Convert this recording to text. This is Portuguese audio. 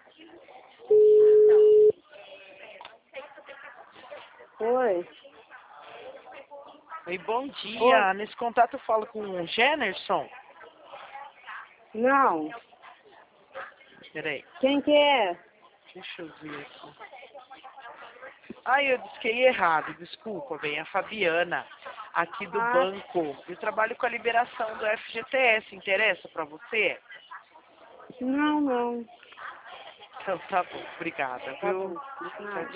Oi. Oi, bom dia. Oi. Nesse contato eu falo com o Generson. Não. Peraí, Quem que é? deixa eu ver aqui. Ai, eu disquei errado, desculpa, bem, a Fabiana, aqui do Ah, banco. Eu trabalho com a liberação do FGTS, interessa pra você? não. Então tá bom, obrigada, Tá viu? bom. Tchau,